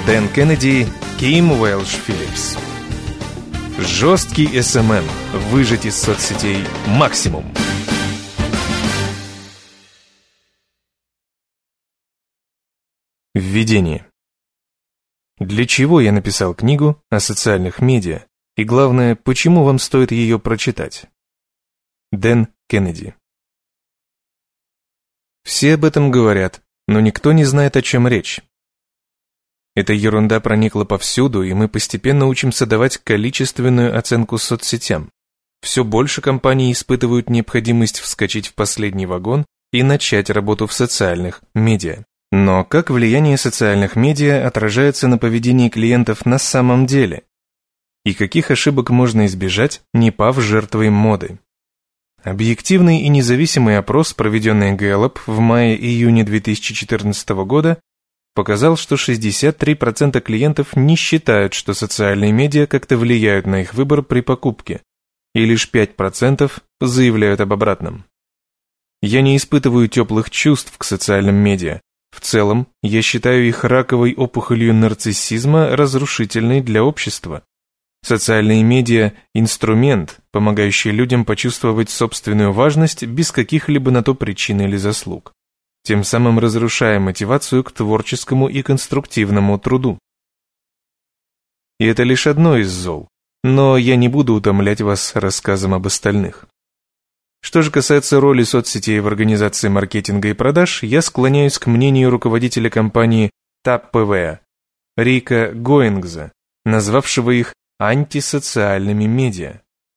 Дэн Кеннеди, Ким Уэлш Филлипс. Жесткий СММ. Выжать из соцсетей максимум. Введение. Для чего я написал книгу о социальных медиа? И главное, почему вам стоит ее прочитать? Дэн Кеннеди. Все об этом говорят, но никто не знает, о чем речь. Эта ерунда проникла повсюду, и мы постепенно учимся давать количественную оценку соцсетям. Все больше компаний испытывают необходимость вскочить в последний вагон и начать работу в социальных медиа. Но как влияние социальных медиа отражается на поведении клиентов на самом деле? И каких ошибок можно избежать, не пав жертвой моды? Объективный и независимый опрос, проведенный Gallup в мае-июне 2014 года, показал, что 63% клиентов не считают, что социальные медиа как-то влияют на их выбор при покупке, и лишь 5% заявляют об обратном. Я не испытываю теплых чувств к социальным медиа. В целом, я считаю их раковой опухолью нарциссизма, разрушительной для общества. Социальные медиа – инструмент, помогающий людям почувствовать собственную важность без каких-либо на то причин или заслуг, тем самым разрушая мотивацию к творческому и конструктивному труду. И это лишь одно из зол, но я не буду утомлять вас рассказом об остальных. Что же касается роли соцсетей в организации маркетинга и продаж, я склоняюсь к мнению руководителя компании TAP-PV Рика Гоингза, назвавшего их антисоциальными медиа.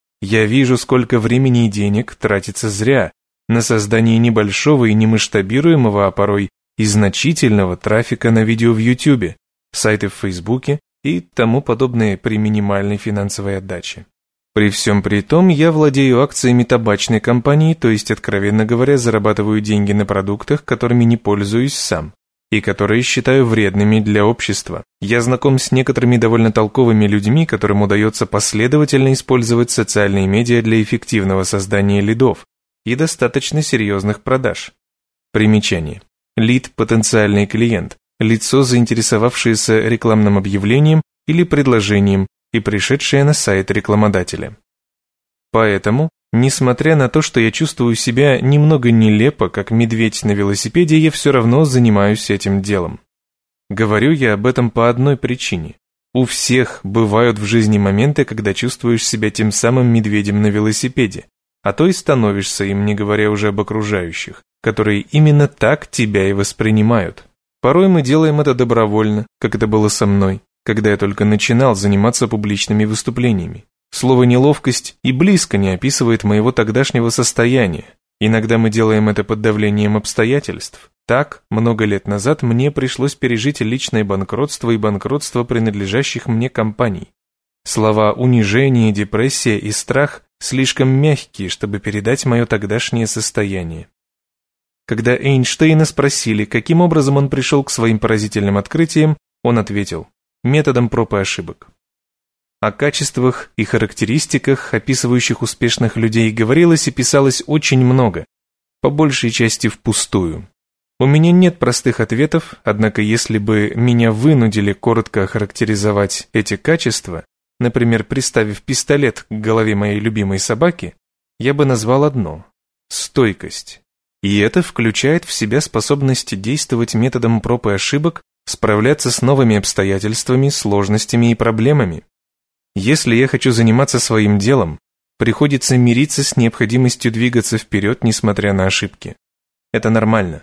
Я вижу, сколько времени и денег тратится зря на создание небольшого и немасштабируемого, а порой и значительного трафика на видео в YouTube, сайты в Фейсбуке и тому подобное при минимальной финансовой отдаче. При всем при том, я владею акциями табачной компании, то есть, откровенно говоря, зарабатываю деньги на продуктах, которыми не пользуюсь сам, и которые считаю вредными для общества. Я знаком с некоторыми довольно толковыми людьми, которым удается последовательно использовать социальные медиа для эффективного создания лидов и достаточно серьезных продаж. Примечание. Лид – потенциальный клиент, лицо, заинтересовавшееся рекламным объявлением или предложением и пришедшее на сайт рекламодателя. Поэтому, несмотря на то, что я чувствую себя немного нелепо, как медведь на велосипеде, я все равно занимаюсь этим делом. Говорю я об этом по одной причине. У всех бывают в жизни моменты, когда чувствуешь себя тем самым медведем на велосипеде, а то и становишься им, не говоря уже об окружающих, которые именно так тебя и воспринимают. Порой мы делаем это добровольно, как это было со мной, когда я только начинал заниматься публичными выступлениями. Слово «неловкость» и близко не описывает моего тогдашнего состояния. Иногда мы делаем это под давлением обстоятельств. Так, много лет назад мне пришлось пережить личное банкротство и банкротство принадлежащих мне компаний. Слова «унижение», «депрессия» и «страх» слишком мягкие, чтобы передать мое тогдашнее состояние. Когда Эйнштейна спросили, каким образом он пришел к своим поразительным открытиям, он ответил: методом проб и ошибок. О качествах и характеристиках, описывающих успешных людей, говорилось и писалось очень много, по большей части впустую. У меня нет простых ответов, однако если бы меня вынудили коротко охарактеризовать эти качества, например, приставив пистолет к голове моей любимой собаки, я бы назвал одно – стойкость. И это включает в себя способность действовать методом проб и ошибок, справляться с новыми обстоятельствами, сложностями и проблемами. Если я хочу заниматься своим делом, приходится мириться с необходимостью двигаться вперед, несмотря на ошибки. Это нормально.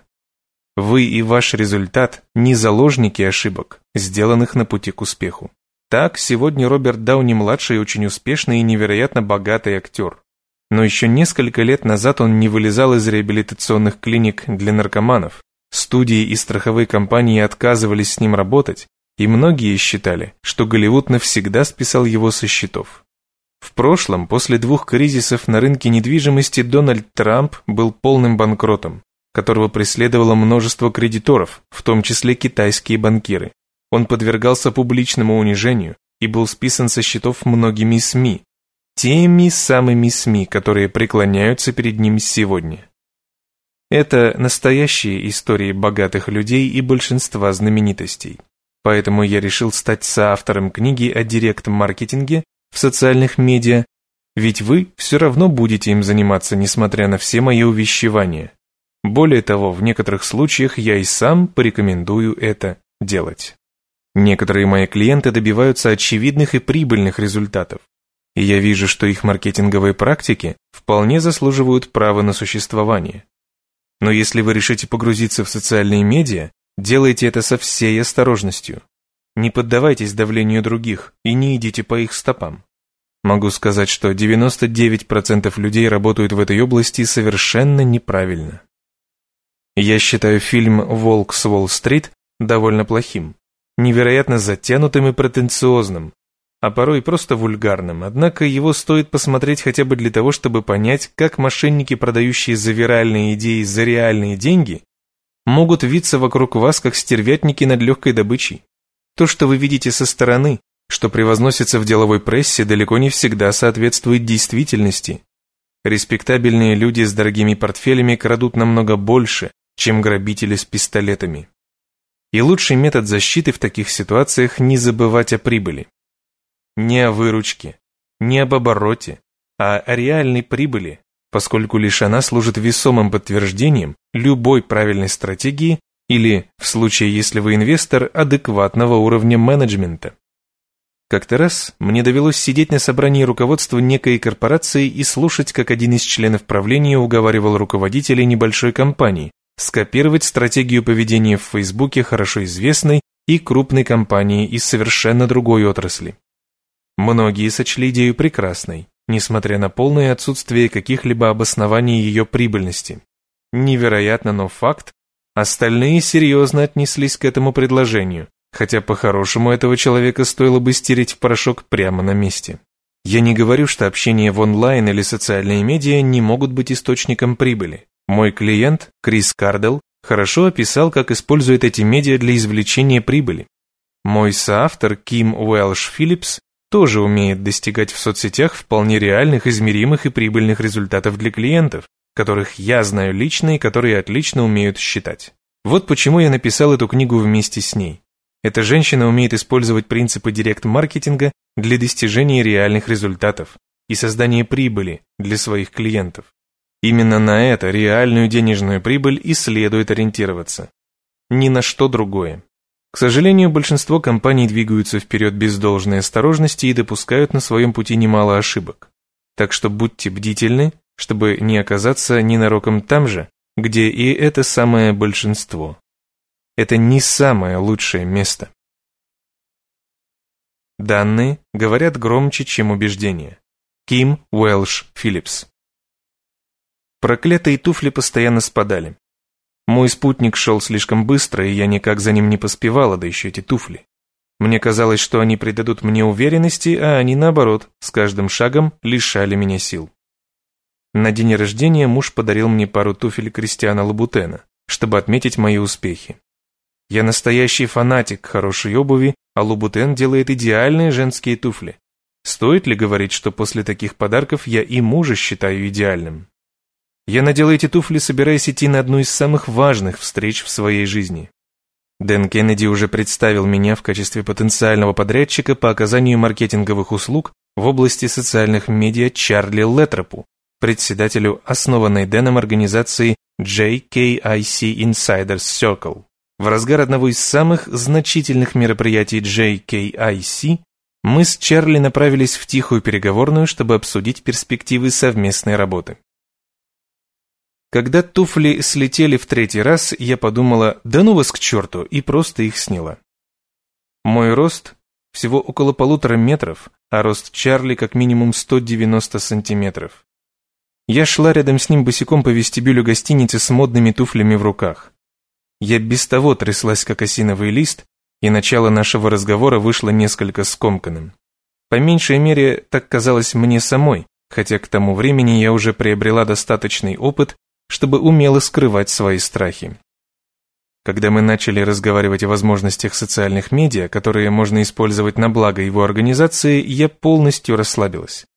Вы и ваш результат не заложники ошибок, сделанных на пути к успеху. Так, сегодня Роберт Дауни-младший очень успешный и невероятно богатый актер. Но еще несколько лет назад он не вылезал из реабилитационных клиник для наркоманов. Студии и страховые компании отказывались с ним работать, и многие считали, что Голливуд навсегда списал его со счетов. В прошлом, после 2 кризисов на рынке недвижимости, Дональд Трамп был полным банкротом, которого преследовало множество кредиторов, в том числе китайские банкиры. Он подвергался публичному унижению и был списан со счетов многими СМИ, теми самыми СМИ, которые преклоняются перед ним сегодня. Это настоящие истории богатых людей и большинства знаменитостей. Поэтому я решил стать соавтором книги о директ-маркетинге в социальных медиа, ведь вы все равно будете им заниматься, несмотря на все мои увещевания. Более того, в некоторых случаях я и сам порекомендую это делать. Некоторые мои клиенты добиваются очевидных и прибыльных результатов, и я вижу, что их маркетинговые практики вполне заслуживают права на существование. Но если вы решите погрузиться в социальные медиа, делайте это со всей осторожностью. Не поддавайтесь давлению других и не идите по их стопам. Могу сказать, что 99% людей работают в этой области совершенно неправильно. Я считаю фильм «Волк с Уолл-стрит» довольно плохим, невероятно затянутым и претенциозным, а порой просто вульгарным, однако его стоит посмотреть хотя бы для того, чтобы понять, как мошенники, продающие завиральные идеи за реальные деньги, могут виться вокруг вас, как стервятники над легкой добычей. То, что вы видите со стороны, что превозносится в деловой прессе, далеко не всегда соответствует действительности. Респектабельные люди с дорогими портфелями крадут намного больше, чем грабители с пистолетами. И лучший метод защиты в таких ситуациях – не забывать о прибыли. Не о выручке, не об обороте, а о реальной прибыли, поскольку лишь она служит весомым подтверждением любой правильной стратегии или, в случае, если вы инвестор, адекватного уровня менеджмента. Как-то раз мне довелось сидеть на собрании руководства некой корпорации и слушать, как один из членов правления уговаривал руководителей небольшой компании скопировать стратегию поведения в Фейсбуке хорошо известной и крупной компании из совершенно другой отрасли. Многие сочли идею прекрасной, несмотря на полное отсутствие каких-либо обоснований ее прибыльности. Невероятно, но факт, остальные серьезно отнеслись к этому предложению, хотя по-хорошему этого человека стоило бы стереть в порошок прямо на месте. Я не говорю, что общение в онлайн или социальные медиа не могут быть источником прибыли. Мой клиент, Крис Кардell, хорошо описал, как использует эти медиа для извлечения прибыли. Мой соавтор Ким Уэлш-Филлипс тоже умеет достигать в соцсетях вполне реальных, измеримых и прибыльных результатов для клиентов, которых я знаю лично и которые отлично умеют считать. Вот почему я написал эту книгу вместе с ней. Эта женщина умеет использовать принципы директ-маркетинга для достижения реальных результатов и создания прибыли для своих клиентов. Именно на это, реальную денежную прибыль, и следует ориентироваться. Ни на что другое. К сожалению, большинство компаний двигаются вперед без должной осторожности и допускают на своем пути немало ошибок. Так что будьте бдительны, чтобы не оказаться ненароком там же, где и это самое большинство. Это не самое лучшее место. Данные говорят громче, чем убеждения. Ким Уэлш-Филлипс. Проклятые туфли постоянно спадали. Мой спутник шел слишком быстро, и я никак за ним не поспевала, да еще эти туфли. Мне казалось, что они придадут мне уверенности, а они, наоборот, с каждым шагом лишали меня сил. На день рождения муж подарил мне пару туфель Кристиана Лабутена, чтобы отметить мои успехи. Я настоящий фанатик хорошей обуви, а Лабутен делает идеальные женские туфли. Стоит ли говорить, что после таких подарков я и мужа считаю идеальным? Я надел эти туфли, собираясь идти на одну из самых важных встреч в своей жизни. Дэн Кеннеди уже представил меня в качестве потенциального подрядчика по оказанию маркетинговых услуг в области социальных медиа Чарли Леттропу, председателю основанной Дэном организации JKIC Insiders Circle. В разгар одного из самых значительных мероприятий JKIC мы с Чарли направились в тихую переговорную, чтобы обсудить перспективы совместной работы. Когда туфли слетели в третий раз, я подумала, да ну вас к черту, и просто их сняла. Мой рост всего около 1,5 метра, а рост Чарли как минимум 190 сантиметров. Я шла рядом с ним босиком по вестибюлю гостиницы с модными туфлями в руках. Я без того тряслась, как осиновый лист, и начало нашего разговора вышло несколько скомканным. По меньшей мере, так казалось мне самой, хотя к тому времени я уже приобрела достаточный опыт, чтобы умело скрывать свои страхи. Когда мы начали разговаривать о возможностях социальных медиа, которые можно использовать на благо его организации, я полностью расслабилась.